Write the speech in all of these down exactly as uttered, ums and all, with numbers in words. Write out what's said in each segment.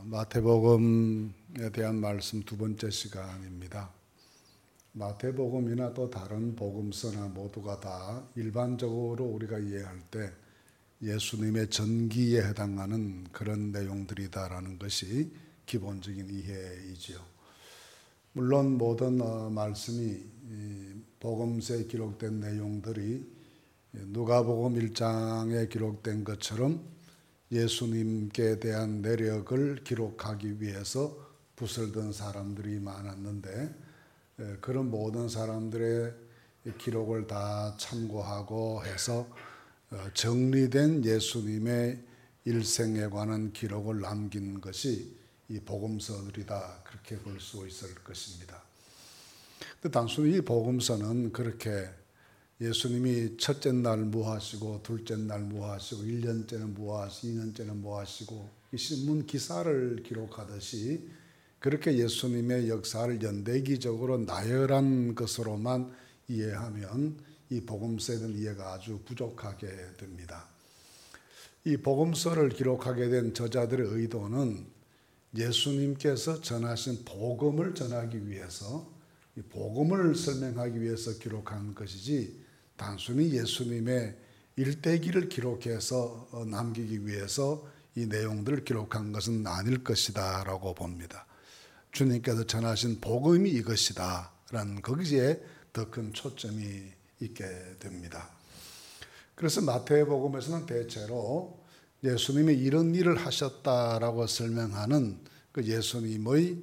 마태복음에 대한 말씀 두 번째 시간입니다. 마태복음이나 또 다른 복음서나 모두가 다 일반적으로 우리가 이해할 때 예수님의 전기에 해당하는 그런 내용들이다라는 것이 기본적인 이해이지요. 물론 모든 말씀이 복음서에 기록된 내용들이 누가복음 일 장에 기록된 것처럼 예수님께 대한 내력을 기록하기 위해서 붓을 든 사람들이 많았는데 그런 모든 사람들의 기록을 다 참고하고 해서 정리된 예수님의 일생에 관한 기록을 남긴 것이 이 복음서들이다, 그렇게 볼 수 있을 것입니다. 단순히 이 복음서는 그렇게 예수님이 첫째 날 뭐 하시고 둘째 날 뭐 하시고 일 년째는 뭐 하시고 이 년째는 뭐 하시고 이 신문 기사를 기록하듯이 그렇게 예수님의 역사를 연대기적으로 나열한 것으로만 이해하면 이 복음서에 대한 이해가 아주 부족하게 됩니다. 이 복음서를 기록하게 된 저자들의 의도는 예수님께서 전하신 복음을 전하기 위해서, 이 복음을 설명하기 위해서 기록한 것이지 단순히 예수님의 일대기를 기록해서 남기기 위해서 이 내용들을 기록한 것은 아닐 것이다 라고 봅니다. 주님께서 전하신 복음이 이것이다 라는 거기에 더 큰 초점이 있게 됩니다. 그래서 마태복음에서는 대체로 예수님이 이런 일을 하셨다라고 설명하는 그 예수님의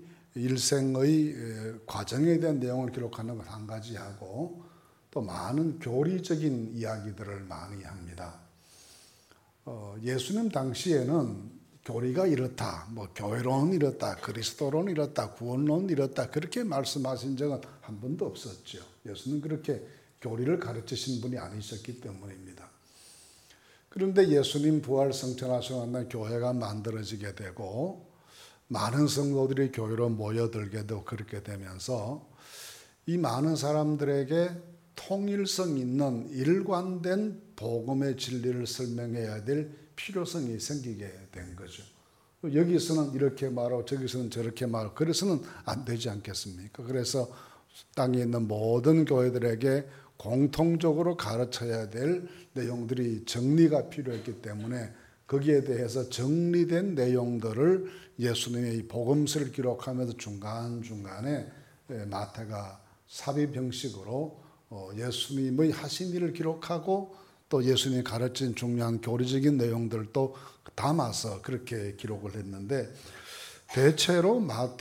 일생의 과정에 대한 내용을 기록하는 것 한 가지 하고 또 많은 교리적인 이야기들을 많이 합니다. 어, 예수님 당시에는 교리가 이렇다, 뭐 교회론은 이렇다, 그리스도론은 이렇다, 구원론은 이렇다, 그렇게 말씀하신 적은 한 번도 없었죠. 예수는 그렇게 교리를 가르치신 분이 아니셨기 때문입니다. 그런데 예수님 부활 성천하시고 난 교회가 만들어지게 되고 많은 성도들이 교회로 모여들게 되고 그렇게 되면서 이 많은 사람들에게 통일성 있는 일관된 복음의 진리를 설명해야 될 필요성이 생기게 된 거죠. 여기서는 이렇게 말하고 저기서는 저렇게 말하고 그래서는 안 되지 않겠습니까? 그래서 땅에 있는 모든 교회들에게 공통적으로 가르쳐야 될 내용들이 정리가 필요했기 때문에 거기에 대해서 정리된 내용들을 예수님의 복음서를 기록하면서 중간중간에 마태가 삽입 형식으로 예수님의 하신 일을 기록하고 또 예수님이 가르친 중요한 교리적인 내용들도 담아서 그렇게 기록을 했는데 대체로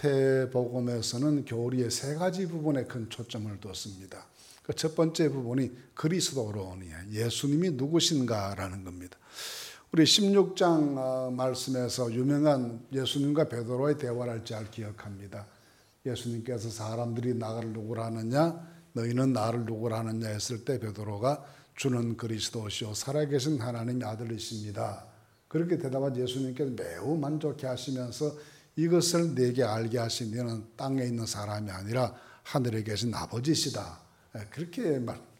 마태복음에서는 교리의 세 가지 부분에 큰 초점을 뒀습니다. 그 첫 번째 부분이 그리스도론이에요. 예수님이 누구신가라는 겁니다. 우리 십육 장 말씀에서 유명한 예수님과 베드로의 대화를 잘 기억합니다. 예수님께서 사람들이 나를 누구라 하느냐, 너희는 나를 누구라 하느냐 했을 때 베드로가 주는 그리스도시요 살아계신 하나님의 아들이십니다. 그렇게 대답한 예수님께서 매우 만족해 하시면서 이것을 내게 알게 하신 너는 땅에 있는 사람이 아니라 하늘에 계신 아버지시다. 그렇게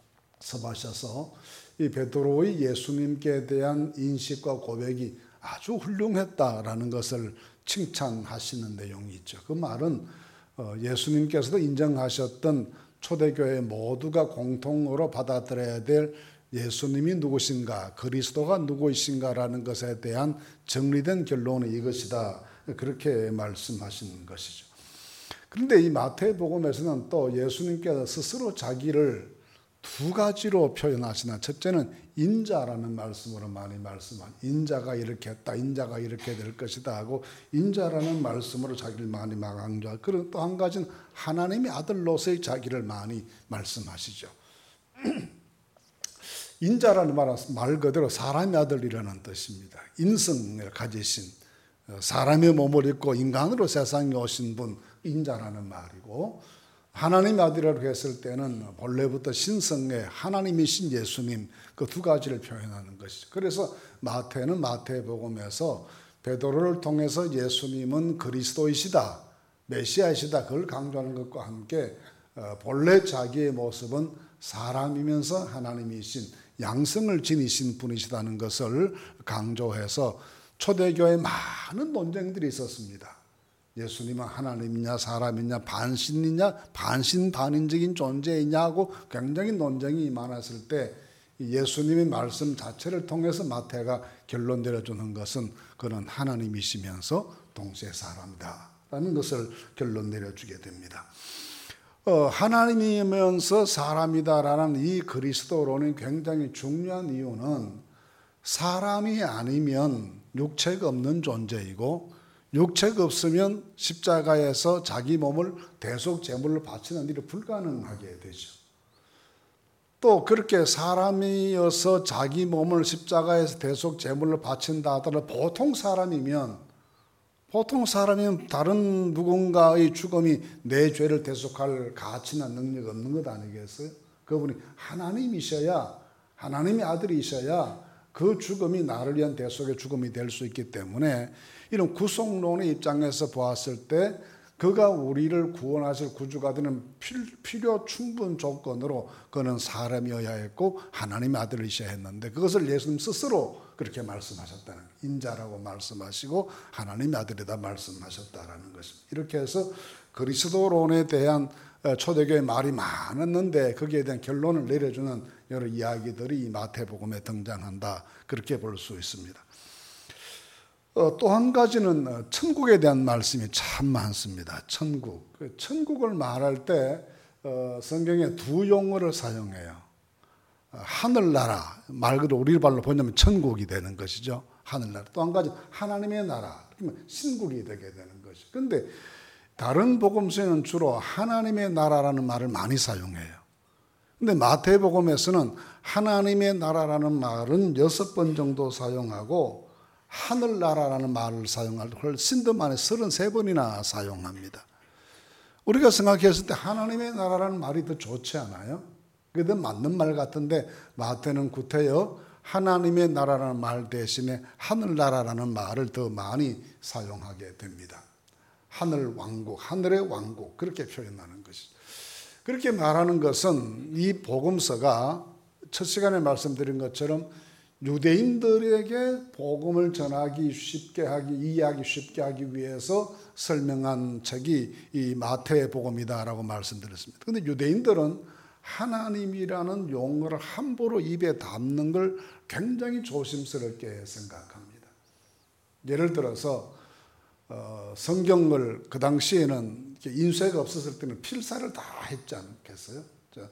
말씀하셔서 이 베드로의 예수님께 대한 인식과 고백이 아주 훌륭했다라는 것을 칭찬하시는 내용이 있죠. 그 말은 예수님께서도 인정하셨던 초대교회 모두가 공통으로 받아들여야 될 예수님이 누구신가, 그리스도가 누구이신가라는 것에 대한 정리된 결론은 이것이다. 그렇게 말씀하신 것이죠. 그런데 이 마태복음에서는 또 예수님께서 스스로 자기를 두 가지로 표현하시나, 첫째는 인자라는 말씀으로 많이 말씀한, 인자가 이렇게 했다, 인자가 이렇게 될 것이다 하고 인자라는 말씀으로 자기를 많이 강조하고, 그리고 또 한 가지는 하나님의 아들로서의 자기를 많이 말씀하시죠. 인자라는 말은 말 그대로 사람의 아들이라는 뜻입니다. 인성을 가지신 사람의 몸을 입고 인간으로 세상에 오신 분, 인자라는 말이고, 하나님의 아들이라고 했을 때는 본래부터 신성의 하나님이신 예수님, 그 두 가지를 표현하는 것이죠. 그래서 마태는 마태복음에서 베드로를 통해서 예수님은 그리스도이시다, 메시아이시다, 그걸 강조하는 것과 함께 본래 자기의 모습은 사람이면서 하나님이신 양성을 지니신 분이시다는 것을 강조해서 초대교회에 많은 논쟁들이 있었습니다. 예수님은 하나님이냐 사람이냐 반신이냐 반신반인적인 존재이냐고 굉장히 논쟁이 많았을 때 예수님의 말씀 자체를 통해서 마태가 결론 내려주는 것은 그는 하나님이시면서 동시에 사람이다 라는 것을 결론 내려주게 됩니다. 어, 하나님이면서 사람이다라는 이 그리스도론이 굉장히 중요한 이유는 사람이 아니면 육체가 없는 존재이고 육체가 없으면 십자가에서 자기 몸을 대속 제물로 바치는 일이 불가능하게 되죠. 또 그렇게 사람이어서 자기 몸을 십자가에서 대속 제물로 바친다 하더라도 보통 사람이면 보통 사람이면 다른 누군가의 죽음이 내 죄를 대속할 가치나 능력이 없는 것 아니겠어요? 그분이 하나님이셔야 하나님의 아들이셔야 그 죽음이 나를 위한 대속의 죽음이 될 수 있기 때문에 이런 구속론의 입장에서 보았을 때 그가 우리를 구원하실 구주가 되는 필요 충분 조건으로 그는 사람이어야 했고 하나님의 아들이셔야 했는데 그것을 예수님 스스로 그렇게 말씀하셨다는 인자라고 말씀하시고 하나님의 아들이다 말씀하셨다라는 것입니다. 이렇게 해서 그리스도론에 대한 초대교회 말이 많았는데 거기에 대한 결론을 내려주는 여러 이야기들이 이 마태복음에 등장한다 그렇게 볼 수 있습니다. 어, 또 한 가지는 천국에 대한 말씀이 참 많습니다. 천국. 천국을 말할 때 어, 성경에 두 용어를 사용해요. 어, 하늘나라, 말 그대로 우리 말로 보자면 천국이 되는 것이죠. 하늘나라. 또 한 가지 하나님의 나라, 그러면 신국이 되게 되는 것이죠. 그런데 다른 복음서에는 주로 하나님의 나라라는 말을 많이 사용해요. 그런데 마태복음에서는 하나님의 나라라는 말은 여섯 번 정도 사용하고 하늘나라라는 말을 사용할 때 신드만에 서른세 번이나 사용합니다. 우리가 생각했을 때 하나님의 나라라는 말이 더 좋지 않아요? 그게 더 맞는 말 같은데 마태는 구태여 하나님의 나라라는 말 대신에 하늘나라라는 말을 더 많이 사용하게 됩니다. 하늘 왕국, 하늘의 왕국 그렇게 표현하는 것이죠. 그렇게 말하는 것은 이 복음서가 첫 시간에 말씀드린 것처럼 유대인들에게 복음을 전하기 쉽게 하기, 이해하기 쉽게 하기 위해서 설명한 책이 이 마태복음이다라고 말씀드렸습니다. 그런데 유대인들은 하나님이라는 용어를 함부로 입에 담는 걸 굉장히 조심스럽게 생각합니다. 예를 들어서 어, 성경을 그 당시에는 인쇄가 없었을 때는 필사를 다 했지 않겠어요?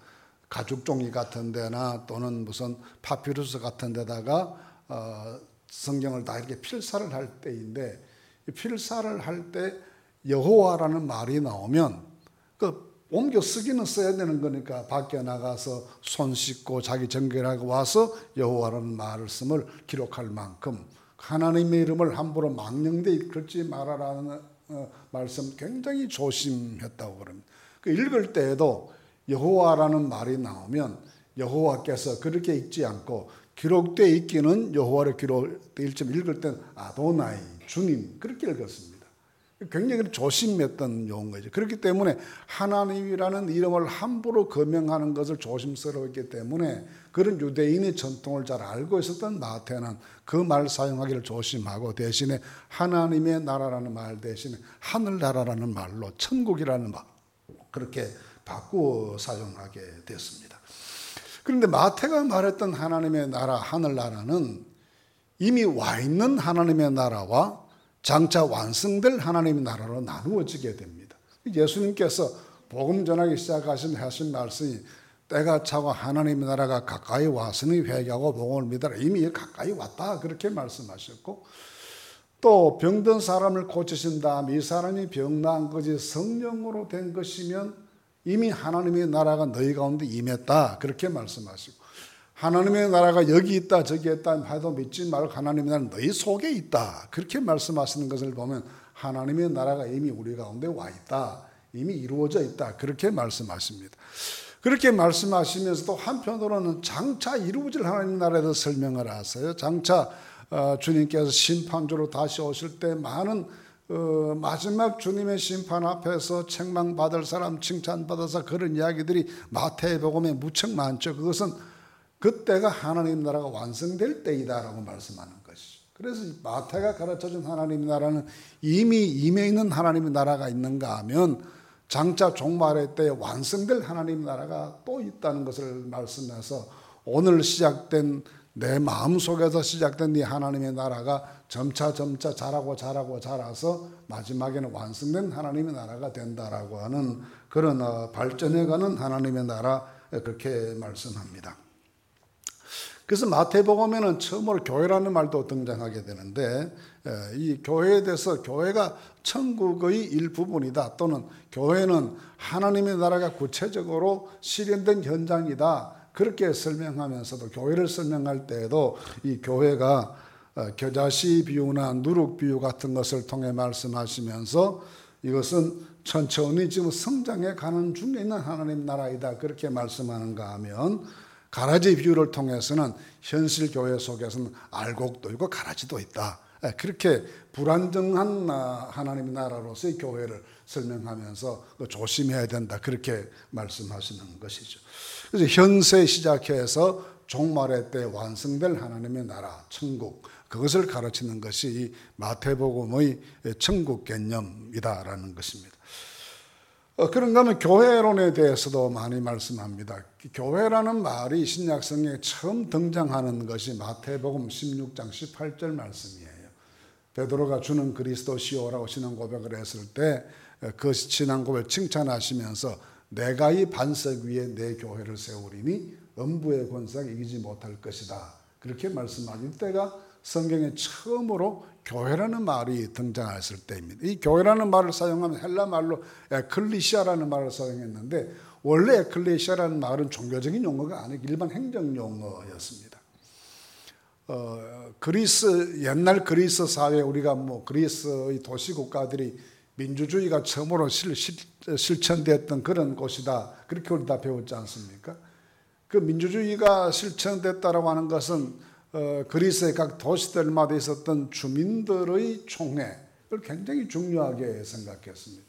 가죽 종이 같은 데나 또는 무슨 파피루스 같은 데다가 어, 성경을 다 이렇게 필사를 할 때인데 필사를 할 때 여호와라는 말이 나오면 그 옮겨 쓰기는 써야 되는 거니까 밖에 나가서 손 씻고 자기 정결하고 와서 여호와라는 말을 쓰을 기록할 만큼 하나님의 이름을 함부로 망령되이 읽지 말아라는 어, 말씀 굉장히 조심했다고 그럽니다. 그 읽을 때에도 여호와라는 말이 나오면 여호와께서 그렇게 읽지 않고 기록되어 있기는 여호와를 기록되어 있지만 읽을 때는 아도나이 주님 그렇게 읽었습니다. 굉장히 조심했던 용어죠. 그렇기 때문에 하나님이라는 이름을 함부로 거명하는 것을 조심스러웠기 때문에 그런 유대인의 전통을 잘 알고 있었던 마태는 그 말 사용하기를 조심하고 대신에 하나님의 나라라는 말 대신에 하늘나라라는 말로 천국이라는 말 그렇게 바꾸어 사용하게 됐습니다. 그런데 마태가 말했던 하나님의 나라, 하늘나라는 이미 와 있는 하나님의 나라와 장차 완성될 하나님의 나라로 나누어지게 됩니다. 예수님께서 복음 전하기 시작하신 하신 말씀이 때가 차고 하나님의 나라가 가까이 왔으니 회개하고 복음을 믿어라. 이미 가까이 왔다 그렇게 말씀하셨고 또 병든 사람을 고치신 다음 이 사람이 병 나은 것이 성령으로 된 것이면 이미 하나님의 나라가 너희 가운데 임했다 그렇게 말씀하시고 하나님의 나라가 여기 있다 저기 있다 해도 믿지 말고 하나님의 나라는 너희 속에 있다 그렇게 말씀하시는 것을 보면 하나님의 나라가 이미 우리 가운데 와 있다 이미 이루어져 있다 그렇게 말씀하십니다. 그렇게 말씀하시면서도 한편으로는 장차 이루어질 하나님의 나라에 대해서 설명을 하세요. 장차 주님께서 심판주로 다시 오실 때 많은 어, 마지막 주님의 심판 앞에서 책망받을 사람 칭찬받아서 그런 이야기들이 마태복음에 무척 많죠. 그것은 그때가 하나님 나라가 완성될 때이다라고 말씀하는 것이죠. 그래서 마태가 가르쳐준 하나님의 나라는 이미 임해 있는 하나님의 나라가 있는가 하면 장차 종말의 때에 완성될 하나님의 나라가 또 있다는 것을 말씀해서 오늘 시작된 내 마음속에서 시작된 이 하나님의 나라가 점차 점차 자라고 자라고 자라서 마지막에는 완성된 하나님의 나라가 된다라고 하는 그런 발전해가는 하나님의 나라, 그렇게 말씀합니다. 그래서 마태복음에는 처음으로 교회라는 말도 등장하게 되는데, 이 교회에 대해서 교회가 천국의 일부분이다, 또는 교회는 하나님의 나라가 구체적으로 실현된 현장이다, 그렇게 설명하면서도 교회를 설명할 때에도 이 교회가 겨자씨 비유나 누룩 비유 같은 것을 통해 말씀하시면서 이것은 천천히 지금 성장해 가는 중에 있는 하나님 나라이다, 그렇게 말씀하는가 하면, 가라지 비유를 통해서는 현실 교회 속에서는 알곡도 있고 가라지도 있다, 그렇게 불안정한 하나님의 나라로서의 교회를 설명하면서 조심해야 된다, 그렇게 말씀하시는 것이죠. 그래서 현세 시작해서 종말의 때 완성될 하나님의 나라, 천국, 그것을 가르치는 것이 이 마태복음의 천국 개념이다라는 것입니다. 어, 그런가 하면 교회론에 대해서도 많이 말씀합니다. 교회라는 말이 신약성경에 처음 등장하는 것이 마태복음 십육 장 십팔 절 말씀이에요. 베드로가 주는 그리스도시오라고 신앙 고백을 했을 때 그 신앙 고백을 칭찬하시면서 내가 이 반석 위에 내 교회를 세우리니 음부의 권세가 이기지 못할 것이다, 그렇게 말씀하신 이때가 성경에 처음으로 교회라는 말이 등장했을 때입니다. 이 교회라는 말을 사용하면 헬라 말로 에클리시아라는 말을 사용했는데, 원래 에클레시아라는 말은 종교적인 용어가 아니고 일반 행정 용어였습니다. 어, 그리스, 옛날 그리스 사회, 우리가 뭐 그리스의 도시 국가들이 민주주의가 처음으로 실, 실, 실천됐던 그런 곳이다, 그렇게 우리 다 배웠지 않습니까? 그 민주주의가 실천됐다라고 하는 것은 어, 그리스의 각 도시들마다 있었던 주민들의 총회를 굉장히 중요하게 생각했습니다.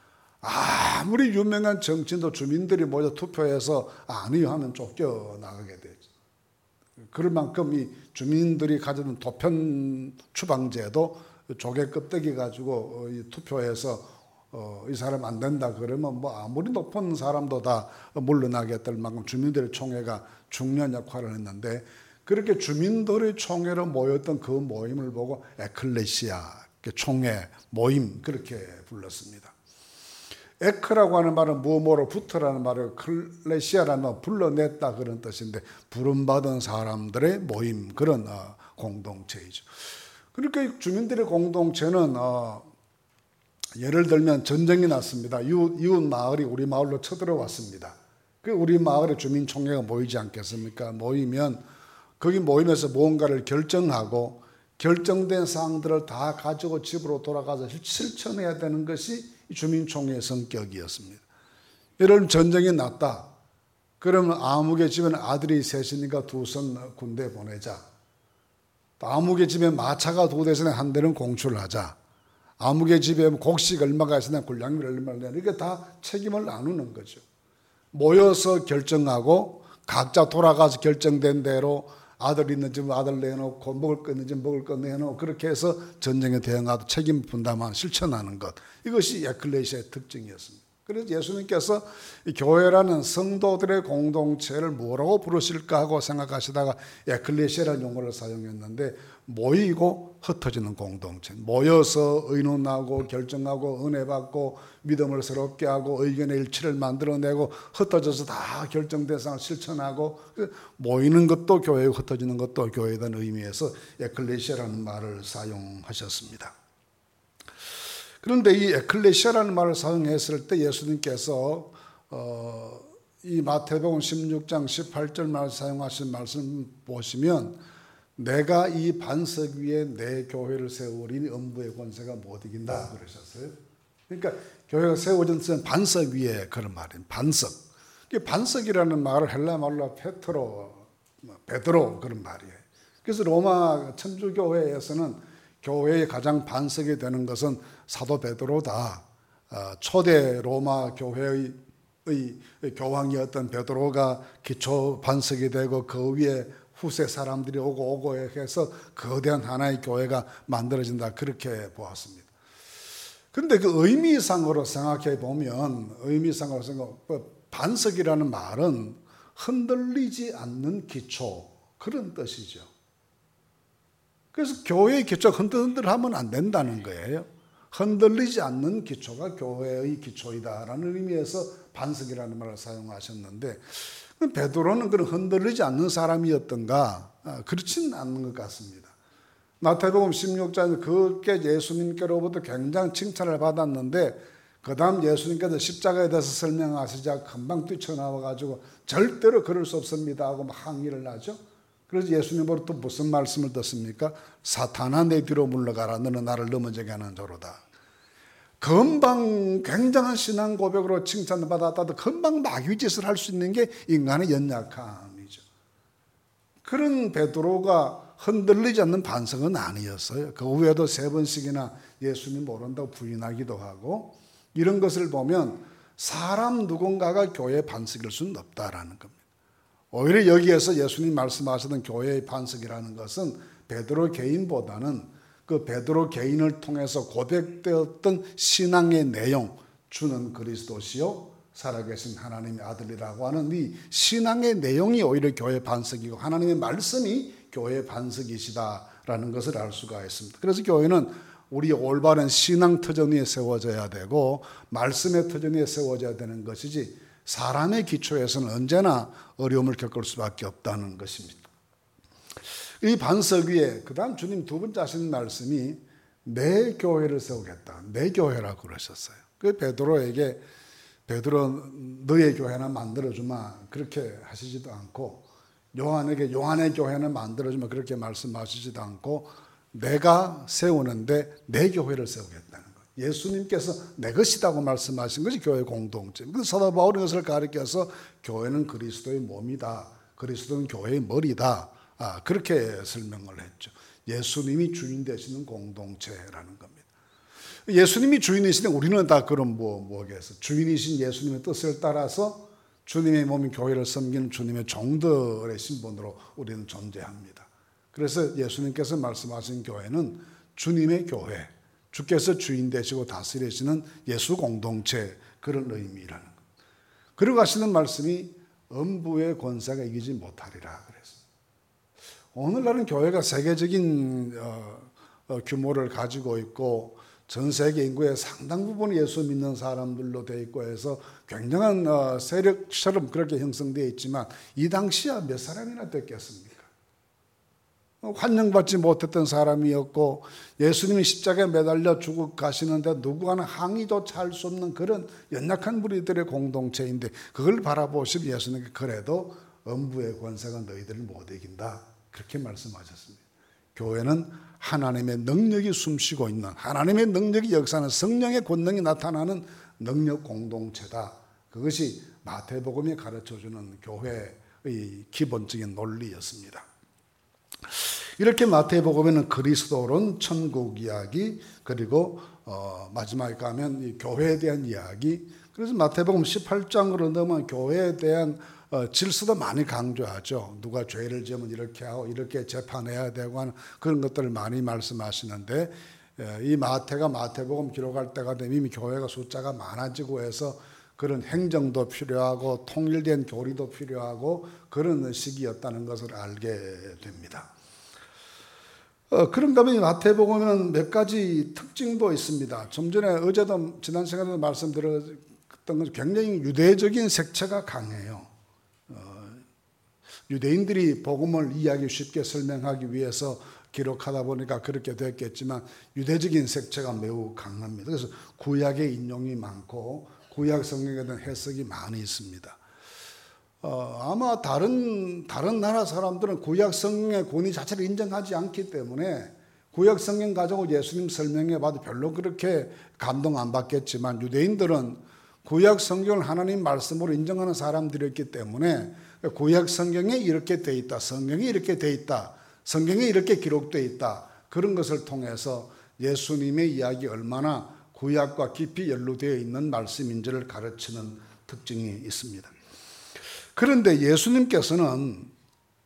아무리 유명한 정치인도 주민들이 모여 투표해서 아니요 하면 쫓겨나가게 되죠. 그럴 만큼 이 주민들이 가지는 도편 추방제도 조개 껍데기 가지고 이 투표해서 어, 이 사람 안 된다 그러면 뭐 아무리 높은 사람도 다 물러나게 될 만큼 주민들의 총회가 중요한 역할을 했는데, 그렇게 주민들의 총회로 모였던 그 모임을 보고 에클레시아, 총회, 모임, 그렇게 불렀습니다. 에크라고 하는 말은 무엇으로 붙으라는 말이고, 클레시아라는 말은 불러냈다, 그런 뜻인데 부름받은 사람들의 모임, 그런 어, 공동체이죠. 그러니까 주민들의 공동체는 어, 예를 들면 전쟁이 났습니다. 이웃, 이웃 마을이 우리 마을로 쳐들어왔습니다. 그 우리 마을에 주민총회가 모이지 않겠습니까? 모이면 거기 모임에서 무언가를 결정하고 결정된 사항들을 다 가지고 집으로 돌아가서 실천해야 되는 것이 주민총회의 성격이었습니다. 예를 들면 전쟁이 났다. 그러면 아무개 집에는 아들이 셋이니까 두 선 군대 보내자. 아무개 집에 마차가 두 대에서 한 대는 공출을 하자. 아무개 집에 곡식 얼마가 있으나 군량미를 얼마를 내냐. 이게 다 책임을 나누는 거죠. 모여서 결정하고 각자 돌아가서 결정된 대로 아들 있는 집 아들 내놓고 먹을 거 있는 집 먹을 거 내놓고 그렇게 해서 전쟁에 대응하고 책임 분담하는 실천하는 것, 이것이 에클레시아의 특징이었습니다. 그래서 예수님께서 이 교회라는 성도들의 공동체를 뭐라고 부르실까 하고 생각하시다가 에클레시아라는 용어를 사용했는데, 모이고 흩어지는 공동체, 모여서 의논하고 결정하고 은혜 받고 믿음을 새롭게 하고 의견의 일치를 만들어내고 흩어져서 다 결정된 사항을 실천하고 모이는 것도 교회에 흩어지는 것도 교회에 대한 의미에서 에클레시아라는 말을 사용하셨습니다. 그런데 이 에클레시아라는 말을 사용했을 때 예수님께서 어, 이 마태복음 십육 장 십팔 절 말 사용하신 말씀 보시면, 내가 이 반석 위에 내 교회를 세우리니 음부의 권세가 못 이긴다 그러셨어요. 그러니까 교회가 세워진 반석 위에, 그런 말이에요. 반석. 반석이라는 말을 헬라 말로 페트로, 베드로, 그런 말이에요. 그래서 로마 천주교회에서는 교회의 가장 반석이 되는 것은 사도 베드로다. 초대 로마 교회의 교황이었던 베드로가 기초 반석이 되고 그 위에 후세 사람들이 오고 오고 해서 거대한 하나의 교회가 만들어진다, 그렇게 보았습니다. 그런데 그 의미상으로 생각해 보면, 의미상으로 생각, 반석이라는 말은 흔들리지 않는 기초, 그런 뜻이죠. 그래서 교회의 기초가 흔들흔들하면 안 된다는 거예요. 흔들리지 않는 기초가 교회의 기초이다라는 의미에서 반석이라는 말을 사용하셨는데, 베드로는 그런 흔들리지 않는 사람이었던가? 그렇지는 않는 것 같습니다. 마태복음 십육 장에 그렇게 예수님께로부터 굉장히 칭찬을 받았는데, 그 다음 예수님께서 십자가에 대해서 설명하시자 금방 뛰쳐나와가지고 절대로 그럴 수 없습니다 하고 막 항의를 하죠. 그래서 예수님으로부터 무슨 말씀을 듣습니까? 사탄아, 내 뒤로 물러가라. 너는 나를 넘어지게 하는 자로다. 금방 굉장한 신앙 고백으로 칭찬을 받았다도 금방 마귀짓을 할 수 있는 게 인간의 연약함이죠. 그런 베드로가 흔들리지 않는 반석은 아니었어요. 그 후에도 세 번씩이나 예수님 모른다고 부인하기도 하고, 이런 것을 보면 사람 누군가가 교회의 반석일 수는 없다라는 겁니다. 오히려 여기에서 예수님 말씀하시던 교회의 반석이라는 것은 베드로 개인보다는 그 베드로 개인을 통해서 고백되었던 신앙의 내용, 주는 그리스도시요 살아계신 하나님의 아들이라고 하는 이 신앙의 내용이 오히려 교회의 반석이고, 하나님의 말씀이 교회의 반석이시다라는 것을 알 수가 있습니다. 그래서 교회는 우리 올바른 신앙 터전 위에 세워져야 되고 말씀의 터전 위에 세워져야 되는 것이지, 사람의 기초에서는 언제나 어려움을 겪을 수밖에 없다는 것입니다. 이 반석 위에 그 다음 주님 두 번째 하시는 말씀이 내 교회를 세우겠다, 내 교회라고 그러셨어요. 그 베드로에게 베드로 너의 교회나 만들어주마 그렇게 하시지도 않고, 요한에게 요한의 교회는 만들어주마 그렇게 말씀하시지도 않고, 내가 세우는데 내 교회를 세우겠다는 거예요. 예수님께서 내 것이라고 말씀하신 것이 교회 공동체. 그래서 사도 바울은 이것을 가리켜서 교회는 그리스도의 몸이다, 그리스도는 교회의 머리다, 아, 그렇게 설명을 했죠. 예수님이 주인 되시는 공동체라는 겁니다. 예수님이 주인이시니 우리는 다 그럼 뭐, 뭐겠어. 주인이신 예수님의 뜻을 따라서 주님의 몸인 교회를 섬기는 주님의 종들의 신분으로 우리는 존재합니다. 그래서 예수님께서 말씀하신 교회는 주님의 교회, 주께서 주인 되시고 다스리시는 예수 공동체, 그런 의미라는 것. 그리고 하시는 말씀이 음부의 권세가 이기지 못하리라 그랬어요. 오늘날은 교회가 세계적인 어, 어, 규모를 가지고 있고 전 세계 인구의 상당 부분이 예수 믿는 사람들로 되어 있고 해서 굉장한 어, 세력처럼 그렇게 형성되어 있지만, 이 당시야 몇 사람이나 됐겠습니까? 환영받지 못했던 사람이었고, 예수님이 십자가에 매달려 죽어 가시는데 누구 하나 항의조차 할 수 없는 그런 연약한 무리들의 공동체인데, 그걸 바라보시면 예수님께 그래도 음부의 권세가 너희들을 못 이긴다, 그렇게 말씀하셨습니다. 교회는 하나님의 능력이 숨쉬고 있는, 하나님의 능력이 역사하는, 성령의 권능이 나타나는 능력 공동체다. 그것이 마태복음이 가르쳐주는 교회의 기본적인 논리였습니다. 이렇게 마태복음에는 그리스도론, 천국 이야기, 그리고 어, 마지막에 가면 이 교회에 대한 이야기, 그래서 마태복음 십팔 장으로 넘어가면 교회에 대한 어, 질서도 많이 강조하죠. 누가 죄를 지으면 이렇게 하고 이렇게 재판해야 되고 하는 그런 것들을 많이 말씀하시는데, 예, 이 마태가 마태복음 기록할 때가 되면 이미 교회가 숫자가 많아지고 해서 그런 행정도 필요하고 통일된 교리도 필요하고 그런 시기였다는 것을 알게 됩니다. 어, 그런가 하면 마태복음에는 몇 가지 특징도 있습니다. 좀 전에 어제도 지난 시간에도 말씀드렸던 것, 굉장히 유대적인 색채가 강해요. 어, 유대인들이 복음을 이해하기 쉽게 설명하기 위해서 기록하다 보니까 그렇게 됐겠지만 유대적인 색채가 매우 강합니다. 그래서 구약의 인용이 많고 구약 성경에 대한 해석이 많이 있습니다. 어, 아마 다른 다른 나라 사람들은 구약 성경의 권위 자체를 인정하지 않기 때문에 구약 성경 가지고 예수님 설명해 봐도 별로 그렇게 감동 안 받겠지만, 유대인들은 구약 성경을 하나님 말씀으로 인정하는 사람들이었기 때문에 구약 성경에 이렇게 돼 있다, 성경에 이렇게 돼 있다, 성경에 이렇게 기록되어 있다, 그런 것을 통해서 예수님의 이야기 얼마나 구약과 깊이 연루되어 있는 말씀인지를 가르치는 특징이 있습니다. 그런데 예수님께서는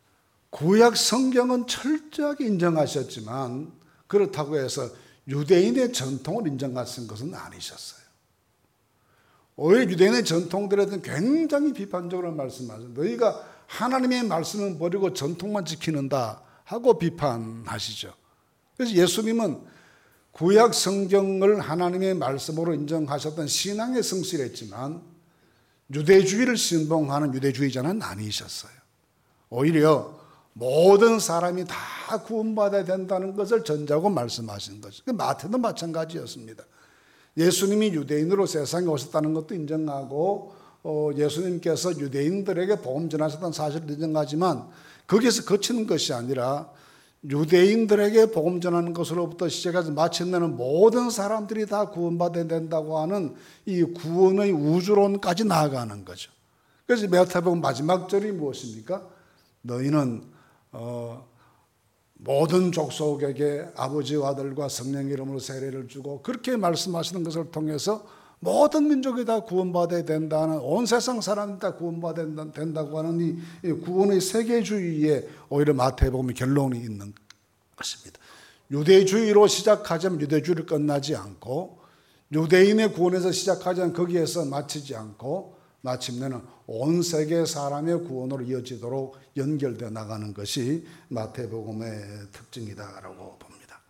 구약 성경은 철저하게 인정하셨지만 그렇다고 해서 유대인의 전통을 인정하신 것은 아니셨어요. 오히려 유대인의 전통들에 대해서 굉장히 비판적으로 말씀하셨어요. 너희가 하나님의 말씀은 버리고 전통만 지키는다 하고 비판하시죠. 그래서 예수님은 구약 성경을 하나님의 말씀으로 인정하셨던 신앙에 성실했지만 유대주의를 신봉하는 유대주의자는 아니셨어요. 오히려 모든 사람이 다 구원받아야 된다는 것을 전제하고 말씀하신 거죠. 마태도 마찬가지였습니다. 예수님이 유대인으로 세상에 오셨다는 것도 인정하고 어, 예수님께서 유대인들에게 복음 전하셨다는 사실을 인정하지만 거기에서 그치는 것이 아니라 유대인들에게 복음 전하는 것으로부터 시작해서 마침내는 모든 사람들이 다 구원받아야 된다고 하는 이 구원의 우주론까지 나아가는 거죠. 그래서 마태복음 마지막 절이 무엇입니까? 너희는 어, 모든 족속에게 아버지와 아들과 성령의 이름으로 세례를 주고 그렇게 말씀하시는 것을 통해서 모든 민족이 다 구원받아야 된다는, 온 세상 사람이 다 구원받아야 된다고 하는 이 구원의 세계주의에 오히려 마태복음의 결론이 있는 것입니다. 유대주의로 시작하자면 유대주의를 끝나지 않고 유대인의 구원에서 시작하자면 거기에서 마치지 않고 마침내는 온 세계 사람의 구원으로 이어지도록 연결되어 나가는 것이 마태복음의 특징이다라고 봅니다.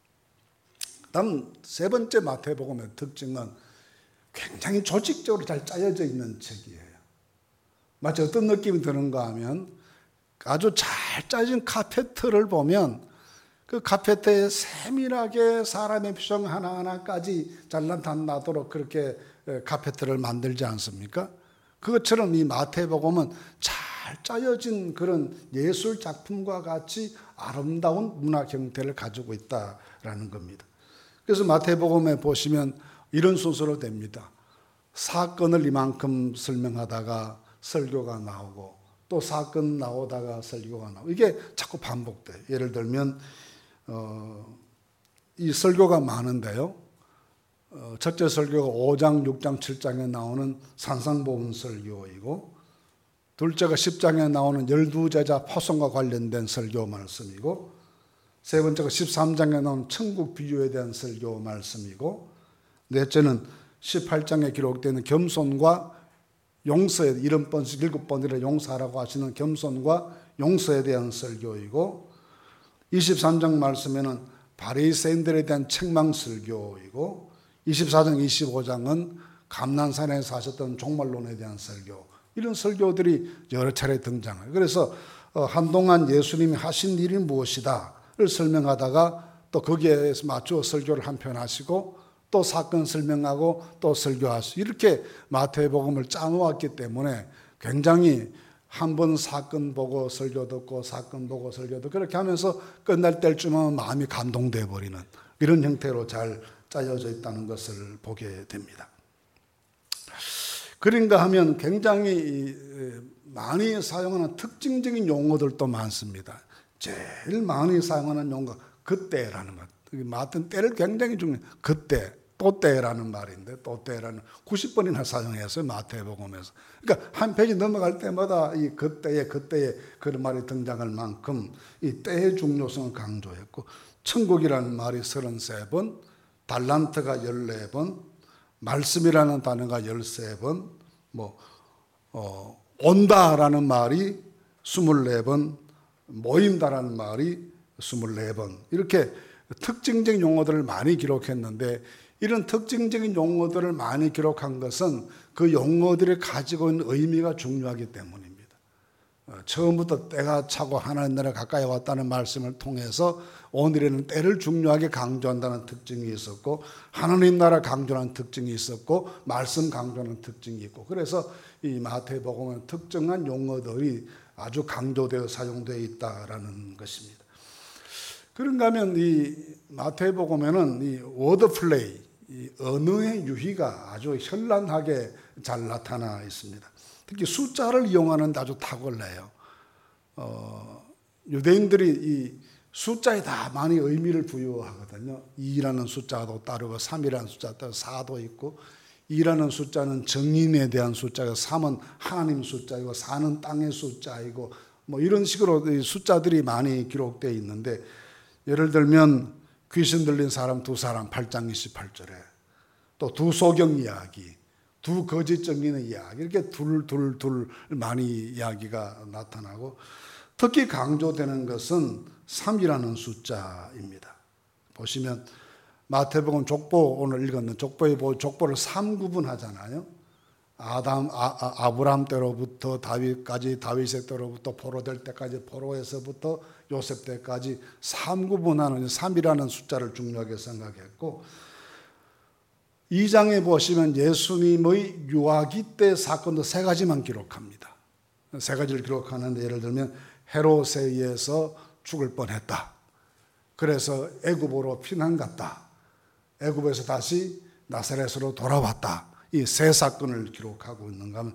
다음 세 번째 마태복음의 특징은 굉장히 조직적으로 잘 짜여져 있는 책이에요. 마치 어떤 느낌이 드는가 하면 아주 잘 짜진 카페트를 보면 그 카페트에 세밀하게 사람의 표정 하나하나까지 잘난 나도록 그렇게 카페트를 만들지 않습니까? 그것처럼 이 마태복음은 잘 짜여진 그런 예술 작품과 같이 아름다운 문학 형태를 가지고 있다라는 겁니다. 그래서 마태복음에 보시면 이런 순서로 됩니다. 사건을 이만큼 설명하다가 설교가 나오고 또 사건 나오다가 설교가 나오고 이게 자꾸 반복돼요. 예를 들면 어, 이 설교가 많은데요. 어, 첫째 설교가 오 장, 육 장, 칠 장에 나오는 산상보훈 설교이고 둘째가 십 장에 나오는 열두 제자 파송과 관련된 설교 말씀이고 세 번째가 십삼 장에 나오는 천국 비유에 대한 설교 말씀이고 넷째는 십팔 장에 기록되는 겸손과 용서에, 일흔 번씩 일곱 번이라 용서하라고 하시는 겸손과 용서에 대한 설교이고 이십삼 장 말씀에는 바리새인들에 대한 책망 설교이고 이십사 장, 이십오 장은 감난산에서 하셨던 종말론에 대한 설교, 이런 설교들이 여러 차례 등장해요. 그래서 한동안 예수님이 하신 일이 무엇이다를 설명하다가 또 거기에 맞추어 설교를 한 편 하시고 또 사건 설명하고 또 설교하시고 이렇게 마태복음을 짜놓았기 때문에 굉장히 한 번 사건 보고 설교 듣고 사건 보고 설교 듣고 그렇게 하면서 끝날 때쯤은 마음이 감동돼 버리는 이런 형태로 잘 짜여져 있다는 것을 보게 됩니다. 그런가 하면 굉장히 많이 사용하는 특징적인 용어들도 많습니다. 제일 많이 사용하는 용어가 그때라는 것. 맡은 때를 굉장히 중요해요. 그때, 또 때라는 말인데 또 때라는 구십 번이나 사용했어요. 마태복음에서. 그러니까 한 페이지 넘어갈 때마다 이 그때에 그때에 그런 말이 등장할 만큼 이 때의 중요성을 강조했고 천국이라는 말이 서른세 번, 달란트가 열네 번, 말씀이라는 단어가 열세 번, 뭐 어, 온다라는 말이 스물네 번, 모인다라는 말이 스물네 번 이렇게 특징적인 용어들을 많이 기록했는데 이런 특징적인 용어들을 많이 기록한 것은 그 용어들이 가지고 있는 의미가 중요하기 때문입니다. 처음부터 때가 차고 하나님 나라에 가까이 왔다는 말씀을 통해서 오늘에는 때를 중요하게 강조한다는 특징이 있었고 하나님 나라 강조하는 특징이 있었고 말씀 강조하는 특징이 있고 그래서 이 마태복음은 특정한 용어들이 아주 강조되어 사용되어 있다라는 것입니다. 그런가 하면 이 마태복음에는 이 워드플레이, 이 언어의 유희가 아주 현란하게 잘 나타나 있습니다. 특히 숫자를 이용하는 데 아주 탁월해요. 어, 유대인들이 이 숫자에 다 많이 의미를 부여하거든요. 이라는 숫자도 따르고 삼이라는 숫자도 따르고 사도 있고 이라는 숫자는 정인에 대한 숫자고 삼은 하나님 숫자이고 사는 땅의 숫자이고 뭐 이런 식으로 숫자들이 많이 기록되어 있는데, 예를 들면 귀신 들린 사람 두 사람 팔 장 이십팔 절에, 또 두 소경 이야기, 두 거짓 증인의 이야기, 이렇게 둘, 둘, 둘 많이 이야기가 나타나고, 특히 강조되는 것은 삼이라는 숫자입니다. 보시면 마태복음 족보, 오늘 읽었는 족보에 보면 족보를 삼 구분하잖아요. 아담, 아, 아, 아브라함 때로부터 다윗까지, 다윗의 때로부터 포로 될 때까지, 포로에서부터 요셉 때까지 삼 구분하는 삼이라는 숫자를 중요하게 생각했고, 이 장에 보시면 예수님의 유아기 때 사건도 세 가지만 기록합니다. 세 가지를 기록하는데, 예를 들면 헤롯에 의해서 죽을 뻔했다. 그래서 애굽으로 피난 갔다. 애굽에서 다시 나사렛으로 돌아왔다. 이 세 사건을 기록하고 있는가 하면,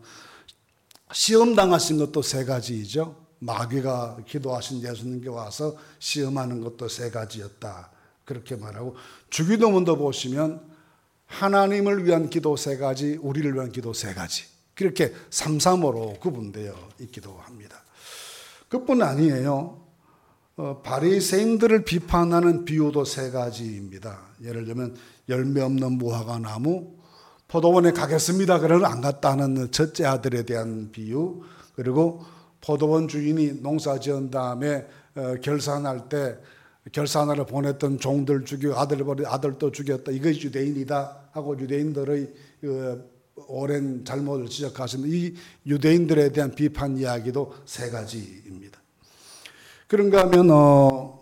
시험 당하신 것도 세 가지이죠. 마귀가 기도하신 예수님께 와서 시험하는 것도 세 가지였다. 그렇게 말하고, 주기도문도 보시면 하나님을 위한 기도 세 가지, 우리를 위한 기도 세 가지, 그렇게 삼삼오로 구분되어 있기도 합니다. 그뿐 아니에요. 어, 바리새인들을 비판하는 비유도 세 가지입니다. 예를 들면 열매 없는 무화과 나무, 포도원에 가겠습니다. 그러나 안 갔다 하는 첫째 아들에 대한 비유, 그리고 포도원 주인이 농사 지은 다음에 어, 결산할 때 결산하러 보냈던 종들 죽이고 아들 버리 아들도 죽였다. 이것이 유대인이다 하고 유대인들의 그 오랜 잘못을 지적하시는 이 유대인들에 대한 비판 이야기도 세 가지입니다. 그런가 하면 어,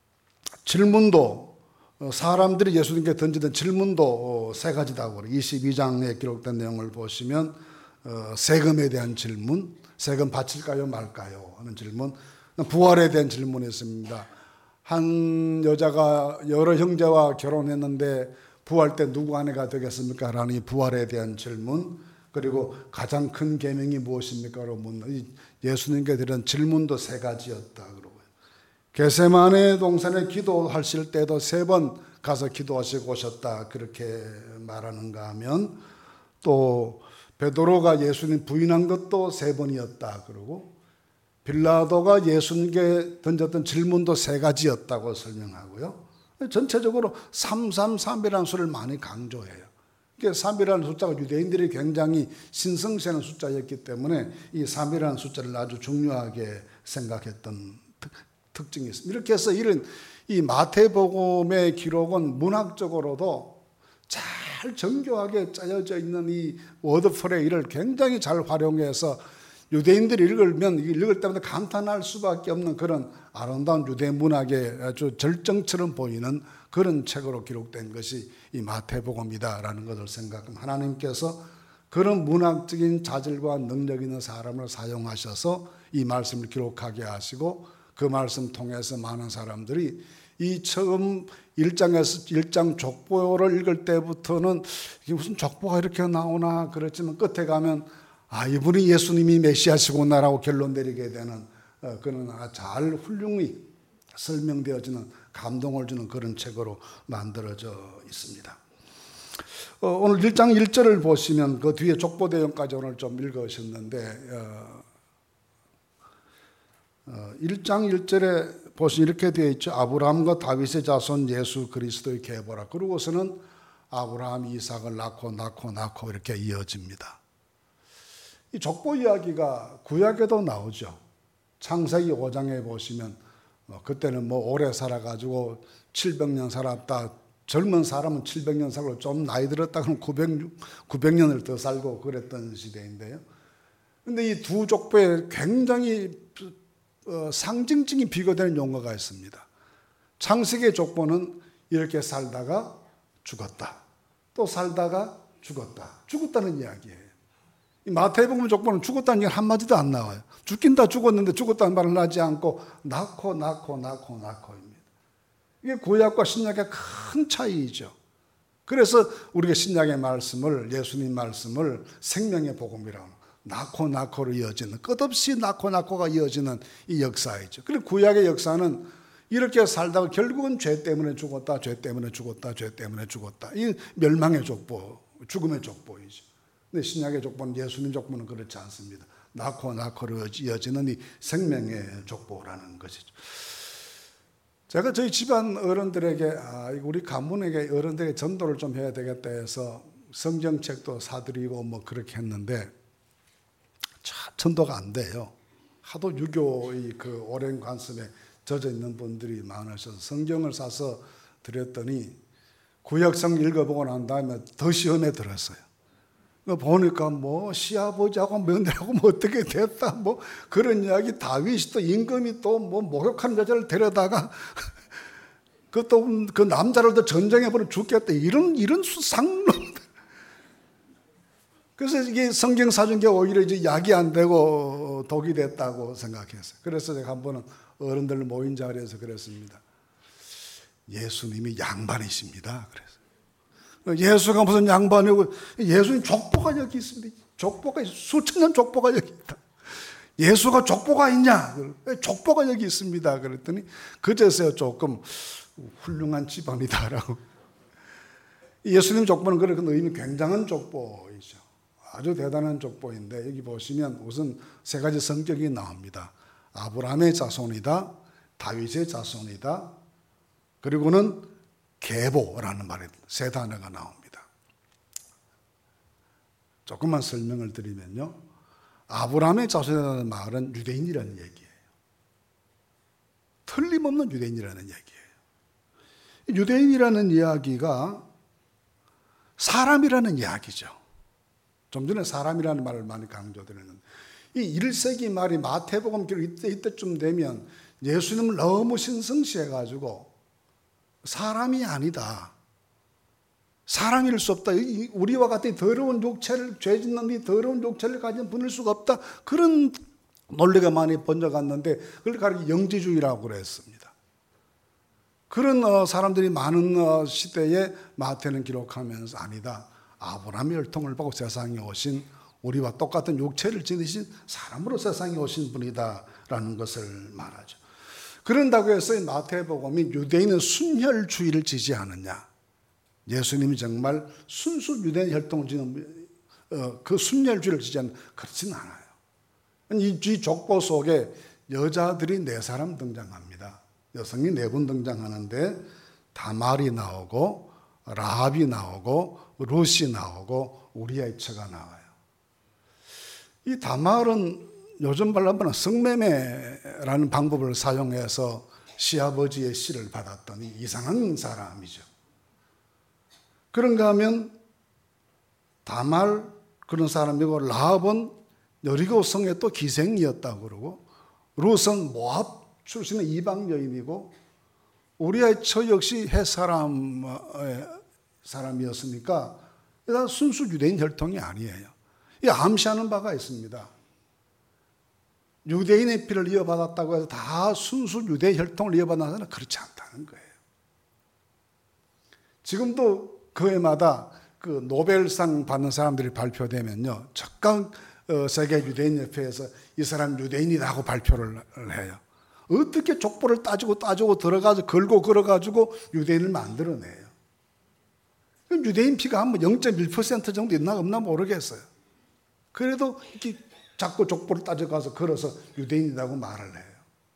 질문도 사람들이 예수님께 던지던 질문도 세 가지다고 그래요. 이십이 장에 기록된 내용을 보시면 어, 세금에 대한 질문, 세금 바칠까요 말까요 하는 질문, 부활에 대한 질문이 있습니다. 한 여자가 여러 형제와 결혼했는데 부활 때 누구 아내가 되겠습니까? 라는 이 부활에 대한 질문, 그리고 가장 큰 계명이 무엇입니까? 라고 묻는 예수님께 드린 질문도 세 가지였다 그러고요. 겟세마네 동산에 기도하실 때도 세 번 가서 기도하시고 오셨다 그렇게 말하는가 하면, 또 베드로가 예수님 부인한 것도 세 번이었다 그러고, 빌라도가 예수님께 던졌던 질문도 세 가지였다고 설명하고요. 전체적으로 삼삼삼이라는 수를 많이 강조해요. 삼이라는 숫자가 유대인들이 굉장히 신성시하는 숫자였기 때문에 이 삼이라는 숫자를 아주 중요하게 생각했던 특, 특징이 있습니다. 이렇게 해서 이런 이 마태복음의 기록은 문학적으로도 잘 정교하게 짜여져 있는 이 워드프레이를 굉장히 잘 활용해서 유대인들이 읽으면 읽을 때마다 감탄할 수밖에 없는 그런 아름다운 유대 문학의 아주 절정처럼 보이는 그런 책으로 기록된 것이 이 마태복음이다라는 것을 생각하면, 하나님께서 그런 문학적인 자질과 능력 있는 사람을 사용하셔서 이 말씀을 기록하게 하시고, 그 말씀 통해서 많은 사람들이 이 처음 일 장에서 일 장 족보를 읽을 때부터는 이게 무슨 족보가 이렇게 나오나 그렇지만 끝에 가면 아, 이분이 예수님이 메시아시구나라고 결론 내리게 되는 어, 그런 잘 훌륭히 설명되어지는, 감동을 주는 그런 책으로 만들어져 있습니다. 어, 오늘 일 장 일 절을 보시면 그 뒤에 족보 내용까지 오늘 좀 읽으셨는데, 어, 어, 일 장 일 절에 보시면 이렇게 되어 있죠. 아브라함과 다윗의 자손 예수 그리스도의 계보라. 그러고서는 아브라함이 이삭을 낳고 낳고 낳고 이렇게 이어집니다. 이 족보 이야기가 구약에도 나오죠. 창세기 오 장에 보시면 어, 그때는 뭐 오래 살아가지고 칠백 년 살았다. 젊은 사람은 칠백 년 살고 좀 나이 들었다 그러면 구백 년을 더 살고 그랬던 시대인데요. 그런데 이 두 족보에 굉장히 어, 상징적인 비교되는 용어가 있습니다. 창세기 족보는 이렇게 살다가 죽었다. 또 살다가 죽었다. 죽었다는 이야기예요. 이 마태복음 족보는 죽었다는 얘기 한마디도 안 나와요. 죽긴 다 죽었는데 죽었다는 말을 하지 않고 낳고 낳고 낳고 낳고입니다. 이게 구약과 신약의 큰 차이이죠. 그래서 우리가 신약의 말씀을, 예수님 말씀을 생명의 복음이라고 합니다. 낳고 낳고로 이어지는, 끝없이 낳고 낳고가 이어지는 이 역사이죠. 그리고 구약의 역사는 이렇게 살다가 결국은 죄 때문에 죽었다, 죄 때문에 죽었다, 죄 때문에 죽었다. 이 멸망의 족보, 죽음의 족보이죠. 근데 신약의 족보는, 예수님 족보는 그렇지 않습니다. 낳고 낳고로 이어지는 이 생명의 족보라는 것이죠. 제가 저희 집안 어른들에게, 아, 우리 가문에게 어른들에게 전도를 좀 해야 되겠다 해서 성경책도 사드리고 뭐 그렇게 했는데 참 전도가 안 돼요. 하도 유교의 그 오랜 관습에 젖어 있는 분들이 많으셔서 성경을 사서 드렸더니 구약성 읽어보고 난 다음에 더 시험에 들었어요. 보니까 뭐 시아버지하고 며느리하고 뭐 어떻게 됐다 뭐 그런 이야기, 다윗이 또 임금이 또 뭐 목욕하는 여자를 데려다가 그또 그 남자를 또 전쟁에 버려 죽겠다 이런 이런 상놈. 그래서 이게 성경 사준게 오히려 이제 약이 안 되고 독이 됐다고 생각했어요. 그래서 제가 한 번은 어른들 모인 자리에서 그랬습니다. 예수님이 양반이십니다. 그래서 예수가 무슨 양반이고, 예수님 족보가 여기 있습니다. 족보가 수천 년 족보가 여기 있다. 예수가 족보가 있냐? 족보가 여기 있습니다. 그랬더니 그제서야 조금 훌륭한 집안이다라고. 예수님 족보는 그런 의미 굉장한 족보이죠. 아주 대단한 족보인데 여기 보시면 우선 세 가지 성격이 나옵니다. 아브라함의 자손이다, 다윗의 자손이다, 그리고는 계보라는 말이 세 단어가 나옵니다. 조금만 설명을 드리면요, 아브라함의 자손이라는 말은 유대인이라는 얘기예요. 틀림없는 유대인이라는 얘기예요. 유대인이라는 이야기가 사람이라는 이야기죠. 좀 전에 사람이라는 말을 많이 강조드렸는데 이 일 세기 말이 마태복음 기록 이때, 이때쯤 되면 예수님을 너무 신성시해가지고 사람이 아니다, 사람일 수 없다, 우리와 같은 더러운 육체를, 죄 짓는 이 더러운 육체를 가진 분일 수가 없다, 그런 논리가 많이 번져갔는데 그걸 가리켜 영지주의라고 그랬습니다. 그런 사람들이 많은 시대에 마태는 기록하면서 아니다, 아브라함의 혈통을 보고 세상에 오신, 우리와 똑같은 육체를 지니신 사람으로 세상에 오신 분이다 라는 것을 말하죠. 그런다고 해서 마태복음이 유대인은 순혈주의를 지지하느냐, 예수님이 정말 순수 유대인 혈통을 지는 어, 그 순혈주의를 지지하는, 그렇지는 않아요. 이, 이 족보 속에 여자들이 네 사람 등장합니다. 여성이 네 분 등장하는데 다말이 나오고 라합이 나오고 룻이 나오고 우리아의 처가 나와요. 이 다말은 요즘 말로 하면 성매매라는 방법을 사용해서 시아버지의 씨를 받았더니 이상한 사람이죠. 그런가 하면 다말 그런 사람이고, 라합은 여리고 성에 또 기생이었다고 그러고, 룻은 모압 출신의 이방 여인이고, 우리아의 처 역시 헷 사람의 사람이었으니까 일단 순수 유대인 혈통이 아니에요. 이 암시하는 바가 있습니다. 유대인의 피를 이어받았다고 해서 다 순수 유대 혈통을 이어받는 그렇지 않다는 거예요. 지금도 그 해마다 그 노벨상 받는 사람들이 발표되면요, 각각 세계 유대인 협회에서 이 사람 유대인이라고 발표를 해요. 어떻게 족보를 따지고 따지고 들어가서 걸고 걸어가지고 유대인을 만들어내요. 유대인 피가 한 영 점 일 퍼센트 정도 있나 없나 모르겠어요. 그래도 이렇게 자꾸 족보를 따져가서 걸어서 유대인이라고 말을 해요.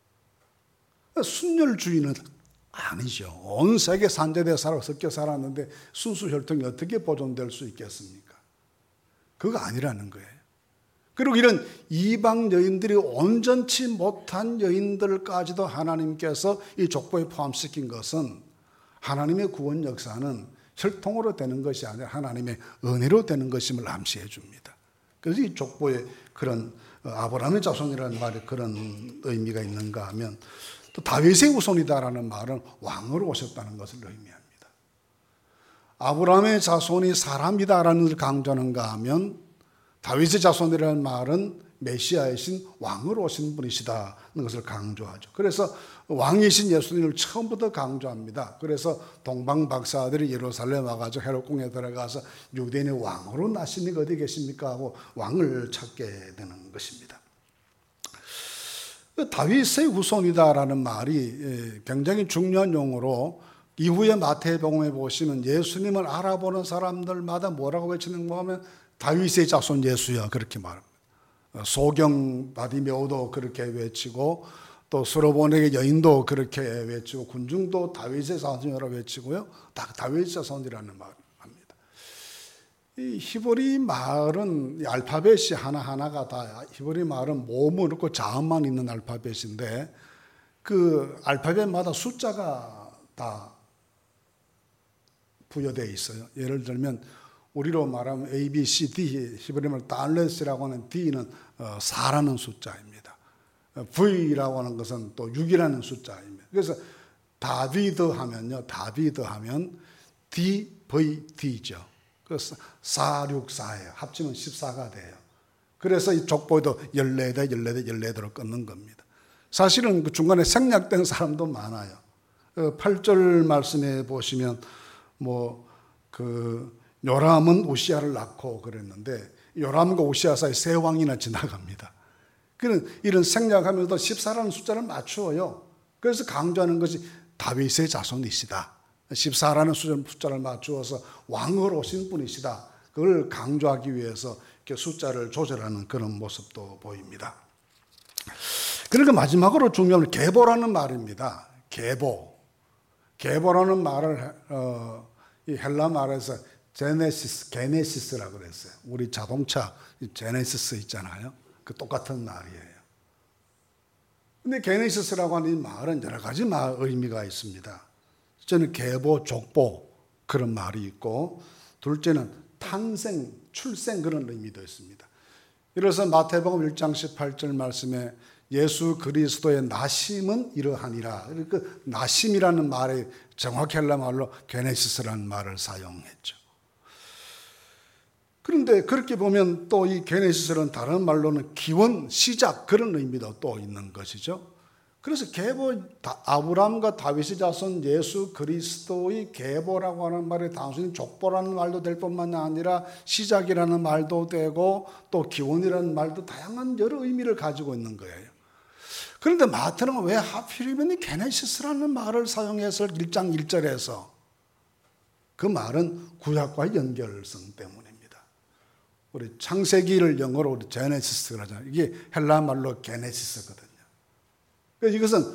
순혈주의는 아니죠. 온 세계 산재대 살아 섞여 살았는데 순수 혈통이 어떻게 보존될 수 있겠습니까? 그거 아니라는 거예요. 그리고 이런 이방 여인들이 온전치 못한 여인들까지도 하나님께서 이 족보에 포함시킨 것은 하나님의 구원 역사는 혈통으로 되는 것이 아니라 하나님의 은혜로 되는 것임을 암시해 줍니다. 그래서 이 족보에 그런 아브라함의 자손이라는 말에 그런 의미가 있는가 하면, 또 다윗의 후손이다라는 말은 왕으로 오셨다는 것을 의미합니다. 아브라함의 자손이 사람이다라는 것을 강조하는가 하면, 다윗의 자손이라는 말은 메시아이신 왕으로 오신 분이시다는 것을 강조하죠. 그래서 왕이신 예수님을 처음부터 강조합니다. 그래서 동방 박사들이 예루살렘 와가지고 헤롯궁에 들어가서 유대인의 왕으로 나신 이가 어디 계십니까 하고 왕을 찾게 되는 것입니다. 다윗의 후손이다라는 말이 굉장히 중요한 용어로, 이후에 마태복음에 보시면 예수님을 알아보는 사람들마다 뭐라고 외치는가 하면 다윗의 자손 예수야, 그렇게 말합니다. 소경 바디메오도 그렇게 외치고 또 수로보넥의 여인도 그렇게 외치고 군중도 다윗의 자손이라고 외치고요. 다 다윗의 자손이라는 말을 합니다. 이 히브리 말은 알파벳이 하나하나가 다 히브리 말은 모음은 없고 자음만 있는 알파벳인데 그 알파벳마다 숫자가 다 부여되어 있어요. 예를 들면 우리로 말하면 A, B, C, D, 히브리 말 달렛이라고 하는 D는 사라는 숫자입니다. V라고 하는 것은 또 육이라는 숫자입니다. 그래서 다비드 하면요, 다비드 하면 D, V, D죠. 그래서 사, 육, 사예요. 합치면 십사가 돼요. 그래서 이 족보에도 열네 대, 열네 대, 열네 대로 끊는 겁니다. 사실은 그 중간에 생략된 사람도 많아요. 팔 절 말씀에 보시면 뭐 그 요람은 우시아를 낳고 그랬는데 요람과 우시아 사이 세 왕이나 지나갑니다. 그는 이런 생략하면서도 십사라는 숫자를 맞추어요. 그래서 강조하는 것이 다윗의 자손이시다. 십사라는 숫자를 맞추어서 왕으로 오신 분이시다. 그걸 강조하기 위해서 이렇게 숫자를 조절하는 그런 모습도 보입니다. 그러니까 마지막으로 중요한 건 계보라는 말입니다. 계보. 계보라는 말을 어, 이 헬라 말에서 제네시스, 게네시스라고 그랬어요. 우리 자동차 제네시스 있잖아요. 그 똑같은 말이에요. 근데 게네시스라고 하는 이 말은 여러 가지 말, 의미가 있습니다. 첫째는 계보, 족보 그런 말이 있고, 둘째는 탄생, 출생 그런 의미도 있습니다. 그래서 마태복음 일 장 십팔 절 말씀에 예수 그리스도의 나심은 이러하니라. 그 나심이라는 말에 정확히 헬라 말로 게네시스라는 말을 사용했죠. 그런데 그렇게 보면 또 이 게네시스는 다른 말로는 기원, 시작 그런 의미도 또 있는 것이죠. 그래서 계보, 아브라함과 다윗의 자손 예수 그리스도의 계보라고 하는 말이 단순히 족보라는 말도 될 뿐만 아니라 시작이라는 말도 되고 또 기원이라는 말도 다양한 여러 의미를 가지고 있는 거예요. 그런데 마태는 왜 하필이면 게네시스라는 말을 사용해서 일 장 일 절에서 그 말은 구약과의 연결성 때문입니다. 우리 창세기를 영어로 우리 제네시스라고 하잖아요. 이게 헬라 말로 게네시스거든요. 그래서 이것은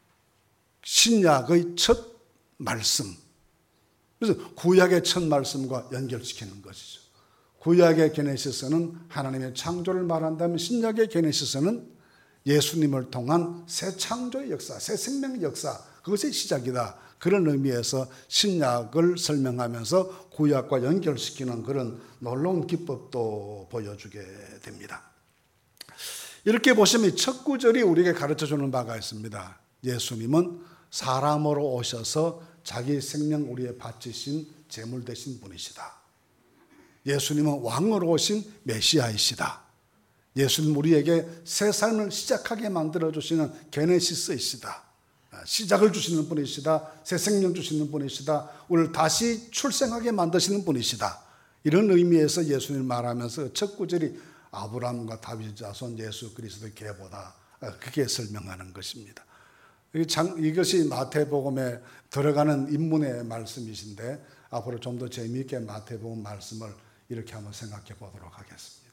신약의 첫 말씀. 그래서 구약의 첫 말씀과 연결시키는 것이죠. 구약의 게네시스는 하나님의 창조를 말한다면 신약의 게네시스는 예수님을 통한 새 창조의 역사, 새 생명의 역사, 그것의 시작이다. 그런 의미에서 신약을 설명하면서 구약과 연결시키는 그런 놀라운 기법도 보여주게 됩니다. 이렇게 보시면 첫 구절이 우리에게 가르쳐주는 바가 있습니다. 예수님은 사람으로 오셔서 자기 생명 우리에 바치신 제물 되신 분이시다. 예수님은 왕으로 오신 메시아이시다. 예수님 우리에게 새 삶을 시작하게 만들어주시는 게네시스이시다. 시작을 주시는 분이시다. 새 생명 주시는 분이시다. 우리를 다시 출생하게 만드시는 분이시다. 이런 의미에서 예수님을 말하면서 첫 구절이 아브라함과 다윗의 자손 예수 그리스도의 계보다. 그게 설명하는 것입니다. 이것이 마태복음에 들어가는 인문의 말씀이신데 앞으로 좀 더 재미있게 마태복음 말씀을 이렇게 한번 생각해 보도록 하겠습니다.